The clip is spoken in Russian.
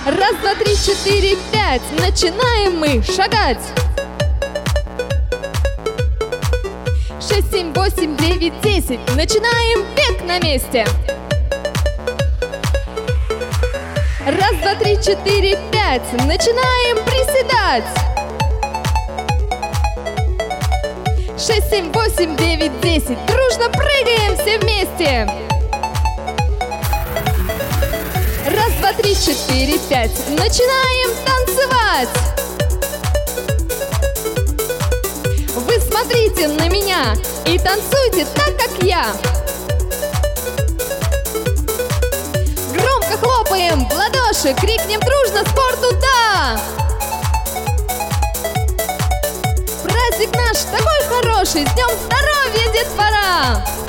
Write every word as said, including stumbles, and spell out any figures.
Раз, два, три, четыре, пять. Начинаем мы шагать. Шесть, семь, восемь, девять, десять. Начинаем бег на месте. Раз, два, три, четыре, пять. Начинаем приседать. Шесть, семь, восемь, девять, десять. Дружно прыгаем все вместе. Раз, два, три, четыре, пять. Начинаем танцевать. Вы смотрите на меня и танцуйте так, как я. Громко хлопаем в ладоши, крикнем дружно спорту «да!». Праздник наш такой хороший, с днем здоровья, детвора!